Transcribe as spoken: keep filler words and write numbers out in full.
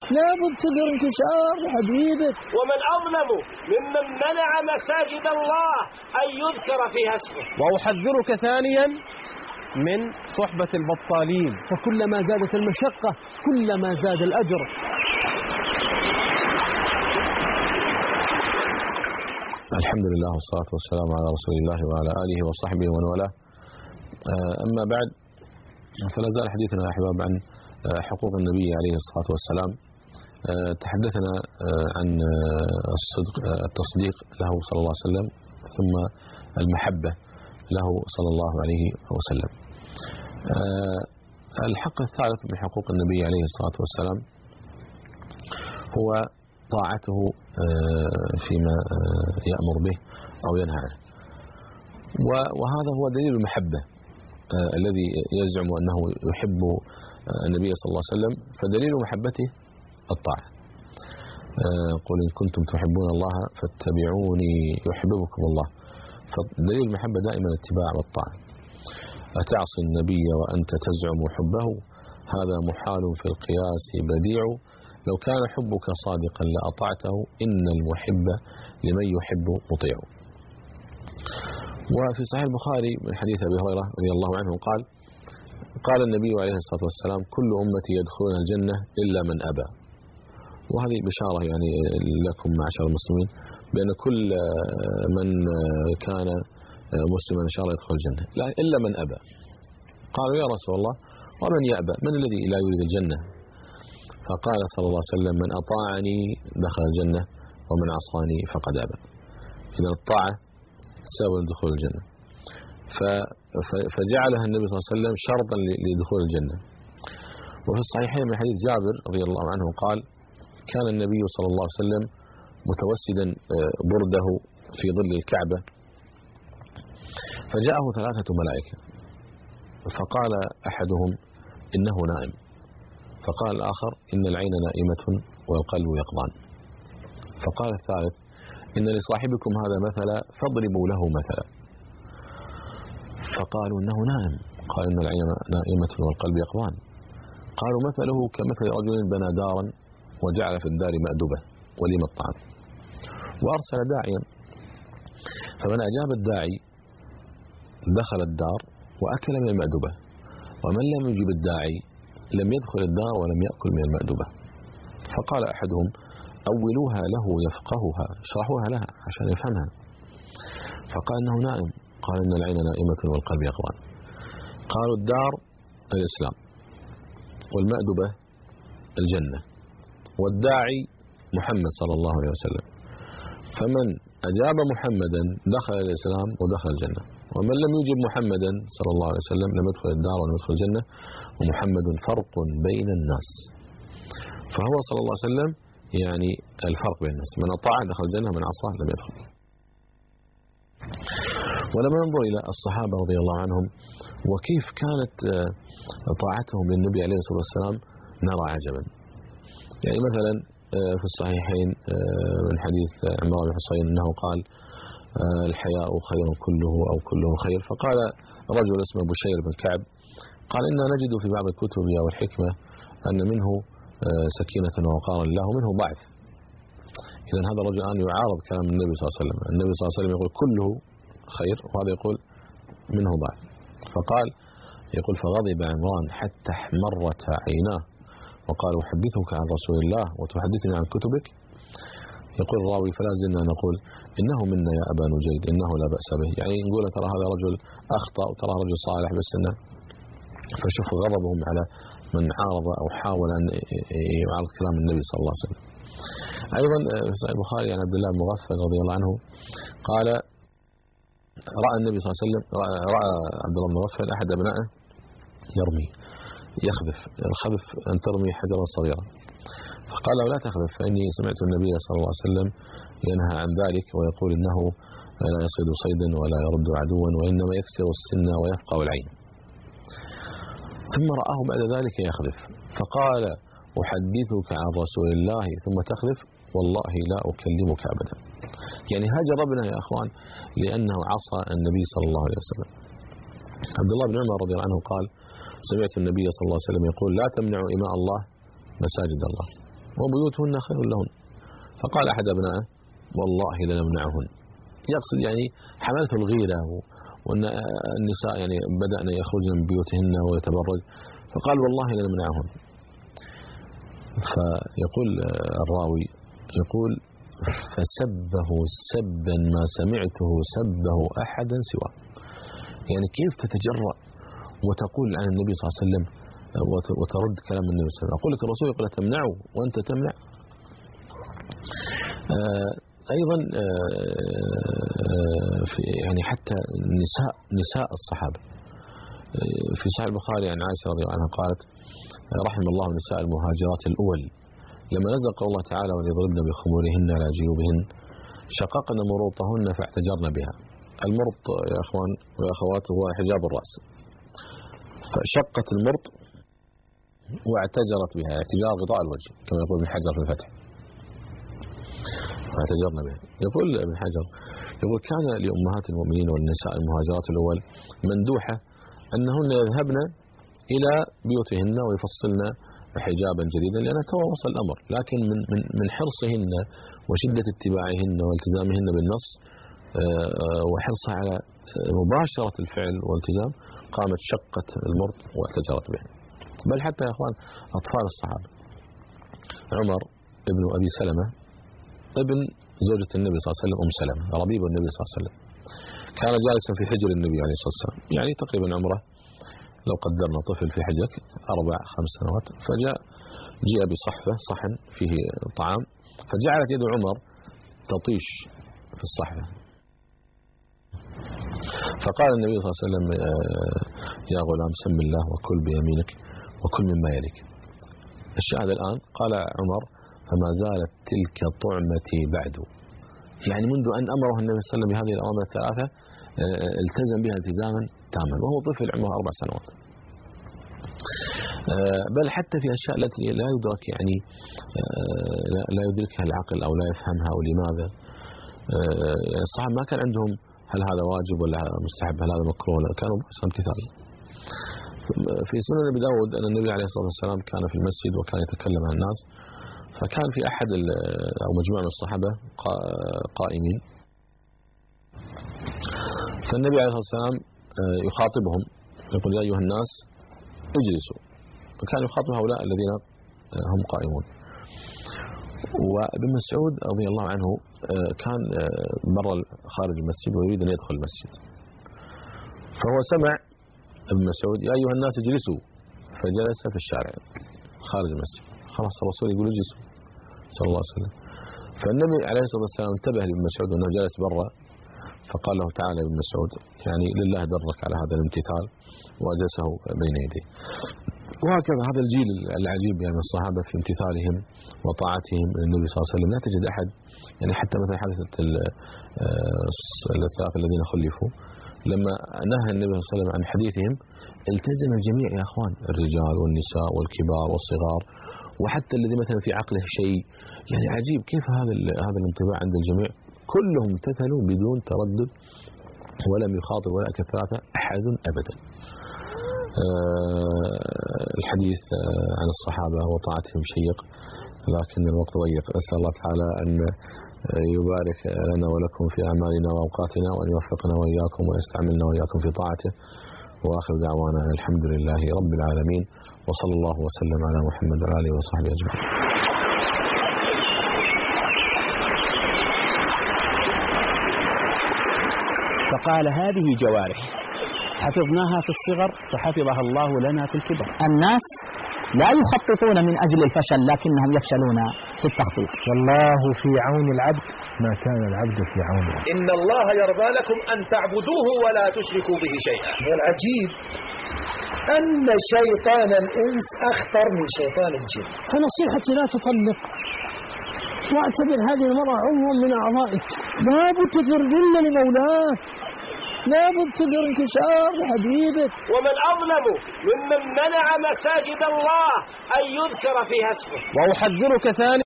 لابد تقدر انكسار حبيبك. ومن أظلم ممن منع مساجد الله أن يذكر فيها اسمه. وأحذرك ثانيا من صحبة البطالين، فكلما زادت المشقة كلما زاد الأجر. الحمد لله والصلاة والسلام على رسول الله وعلى آله وصحبه ومن والاه. أما بعد، فلا زال حديثنا يا أحباب عن حقوق النبي عليه الصلاة والسلام. تحدثنا عن الصدق التصديق له صلى الله عليه وسلم، ثم المحبة له صلى الله عليه وسلم. الحق الثالث من حقوق النبي عليه الصلاة والسلام هو طاعته فيما يأمر به أو ينهى عنه، وهذا هو دليل المحبة الذي يزعم أنه يحب النبي صلى الله عليه وسلم، فدليل محبته الطاعة. قل إن كنتم تحبون الله فاتبعوني يحببكم الله. فدليل المحبة دائما الاتباع والطاعة. أتعصي النبي وأنت تزعم حبه، هذا محال في القياس بديع، لو كان حبك صادقا لأطعته، إن المحب لمن يحب مطيع. وفي صحيح البخاري من حديث أبي هريرة رضي الله عنه قال قال النبي عليه الصلاة والسلام: كل أمتي يدخلون الجنة إلا من أبى. وهذه بشارة يعني لكم معشر المسلمين بأن كل من كان مسلما إن شاء الله يدخل الجنة، لا إلا من أبى. قالوا: يا رسول الله ومن يأبى؟ من الذي لا يريد الجنة؟ فقال صلى الله عليه وسلم: من أطاعني دخل الجنة ومن عصاني فقد أبى. إذن الطاعة سبب دخول الجنة، فجعلها النبي صلى الله عليه وسلم شرطا لدخول الجنة. وفي الصحيحين من حديث جابر رضي الله عنه قال: كان النبي صلى الله عليه وسلم متوسدا برده في ظل الكعبة، فجاءه ثلاثة ملائكة، فقال أحدهم: إنه نائم. فقال الآخر: إن العين نائمة والقلب يقظان. فقال الثالث: إن لصاحبكم هذا مثلا فاضربوا له مثلا. فقالوا: إنه نائم. قال: إن العين نائمة والقلب يقظان. قالوا: مثله كمثل رجل بنى دارا وجعل في الدار مأدبة وليم الطعام، وأرسل داعيا، فمن أجاب الداعي دخل الدار وأكل من المأدبة، ومن لم يجب الداعي لم يدخل الدار ولم يأكل من المأدبة. فقال أحدهم: أولوها له يفقهها، شرحوها لها عشان يفهمها. فقال: إنه نائم. قال: إن العين نائمة والقلب يقظان. قالوا: الدار الإسلام، والمأدبة الجنة، والداعي محمد صلى الله عليه وسلم، فمن أجاب محمدا دخل الإسلام ودخل الجنة، ومن لم يجب محمدا صلى الله عليه وسلم لم يدخل الدار ولم يدخل الجنة، ومحمد فرق بين الناس. فهو صلى الله عليه وسلم يعني الفرق بين الناس، من أطاع دخل الجنة ومن عصاه لم يدخل. ولما ننظر إلى الصحابة رضي الله عنهم وكيف كانت طاعتهم للنبي عليه الصلاة والسلام نرى عجبا. يعني مثلا في الصحيحين من حديث عمران بن حصين أنه قال: الحياء خير كله أو كله خير. فقال رجل اسمه بشير بن كعب قال: إنا نجد في بعض الكتب والحكمة أن منه سكينة ووقارا لله ومنه ضعف. إذن هذا الرجل الآن يعارض كلام النبي صلى الله عليه وسلم. النبي صلى الله عليه وسلم يقول كله خير، وهذا يقول منه ضعف. فقال يقول: فغضب عمران حتى احمرت عيناه وقال: أحدثك عن رسول الله وتحدثني عن كتبك؟ يقول الراوي: فلا زلنا نقول إنه منا يا أبا نجيد، إنه لا بأس به. يعني نقول ترى هذا رجل أخطأ وترى رجل صالح، بس إنه فشوف غضبهم على من عارض أو حاول أن يعارض كلام النبي صلى الله عليه وسلم. أيضا في صحيح البخاري عن عبد الله بن مغفل رضي الله عنه قال: رأى النبي صلى الله عليه وسلم رأى عبد الله بن مغفل أحد أبنائه يرمي يخذف الخذف أن ترمي حجرا صغيرا، فقال له: لا تخذف، فإني سمعت النبي صلى الله عليه وسلم ينهى عن ذلك ويقول إنه لا يصيد صيدا ولا يرد عدوا وإنما يكسر السن ويفقع العين. ثم رآه بعد ذلك يخذف فقال: أحدثك عن رسول الله ثم تخذف؟ والله لا أكلمك أبدا. يعني هاجر ابنه يا أخوان لأنه عصى النبي صلى الله عليه وسلم. عبد الله بن عمر رضي الله عنه قال: سمعت النبي صلى الله عليه وسلم يقول: لا تمنعوا إماء الله مساجد الله. وبيوتهن خير لهن. فقال أحد أبنائه والله لنمنعهن، يقصد يعني حملته الغيرة وأن النساء يعني بدأنا يخرجن من بيوتهن ويتبرج، فقال والله لنمنعهن. فيقول الراوي يقول فسبه سبا ما سمعته سبه أحدا سواه. يعني كيف تتجرأ وتقول عن النبي صلى الله عليه وسلم وترد كلام النبي صلى الله عليه وسلم؟ أقول لك الرسول يقول تمنعه وأنت تمنع. آه أيضا آه في يعني حتى نساء نساء الصحابة آه في صحيح البخاري عن عائشة رضي الله عنها قالت رحم الله نساء المهاجرات الأول لما نزل قول الله تعالى وليضربن بخمورهن على جيوبهن شققن مروطهن فاعتجرن بها. المرط يا أخوان ويا أخوات هو حجاب الرأس، فشقت المرط واعتجرت بها، اعتجار غطاء الوجه كما يقول ابن حجر في الفتح، واعتجرن بها. يقول ابن حجر يقول كان لأمهات المؤمنين والنساء المهاجرات الأول مندوحة أنهن يذهبن إلى بيوتهن ويفصلن حجابا جديدا لأنها تو وصل الأمر، لكن من من من حرصهن وشدة اتباعهن والتزامهن بالنص وحرصها على مباشرة الفعل والالتزام قامت شقت المرط واعتجرت به. بل حتى يا أخوان أطفال الصحابة، عمر ابن أبي سلمة ابن زوجة النبي صلى الله عليه وسلم أم سلمة ربيب النبي صلى الله عليه وسلم، كان جالسا في حجر النبي عليه الصلاة والسلام، يعني تقريبا عمره لو قدرنا طفل في حجرك أربع خمس سنوات، فجاء جاء بصحفة صحن فيه طعام، فجعلت يد عمر تطيش في الصحفة، فقال النبي صلى الله عليه وسلم يا غلام سم الله وكل بيمينك وكل مما يليك. الشاهد الآن قال عمر فما زالت تلك طعمتي بعد، يعني منذ أن أمره النبي صلى الله عليه وسلم بهذه الأوامر الثلاثة التزم بها التزاما تاما وهو طفل عمره أربع سنوات. بل حتى في أشياء التي لا يدرك يعني لا يدركها العقل أو لا يفهمها ولماذا، يعني الصحابة ما كان عندهم هل هذا واجب ولا مستحب، هل هذا مكروه ولا، كانوا بس امتثال. في سنن أبي داود أن النبي عليه الصلاة والسلام كان في المسجد وكان يتكلم عن الناس، فكان في أحد أو مجموعة من الصحابة قائمين، فالنبي عليه الصلاة والسلام يخاطبهم يقول يا أيها الناس اجلسوا، وكان يخاطب هؤلاء الذين هم قائمون. وابن مسعود رضي الله عنه كان برا خارج المسجد ويريد أن يدخل المسجد، فهو سمع ابن مسعود يا أيها الناس اجلسوا، فجلس في الشارع خارج المسجد، خلاص الرسول يقول اجلسوا صلى الله عليه وسلم. فالنبي عليه الصلاة والسلام انتبه لابن مسعود أنه جلس برا، فقال له تعالى ابن مسعود يعني لله درك على هذا الامتثال وأجلسه بين يديه. وهكذا هذا الجيل العجيب يعني من الصحابة في امتثالهم وطاعتهم للنبي صلى الله عليه وسلم، لا تجد أحد يعني حتى مثلا حدثت الثلاثة الذين خلفوا لما نهى النبي صلى الله عليه وسلم عن حديثهم التزم الجميع يا أخوان، الرجال والنساء والكبار والصغار، وحتى الذي مثلا في عقله شيء يعني عجيب كيف هذا هذا الانطباع عند الجميع، كلهم امتثلوا بدون تردد ولم يخاطب ولا كثافة أحد أبدا. الحديث عن الصحابة وطاعتهم شيق لكن الوقت ضيق، أسأل الله تعالى أن يبارك لنا ولكم في أعمالنا وأوقاتنا وأن يوفقنا وإياكم ويستعملنا وإياكم في طاعته، وآخر دعوانا الحمد لله رب العالمين، وصلى الله وسلم على محمد وعلى آله وصحبه أجمعين. فقال هذه جوارح حفظناها في الصغر فحفظها الله لنا في الكبر. الناس لا يخططون من أجل الفشل لكنهم يفشلون في التخطيط. والله في عون العبد ما كان العبد في عون العبد. إن الله يرضى لكم أن تعبدوه ولا تشركوا به شيئا. والعجيب أن شيطان الإنس أخطر من شيطان الجن. فنصيحتي لا تطلق، واعتبر هذه المرأة عضوا من أعضائك، لابد تدر ذل لمولاك، لابد تدر انكسار لحبيبك. ومن أظلم ممن منع مساجد الله أن يذكر فيها اسمه. وأحذرك ثاني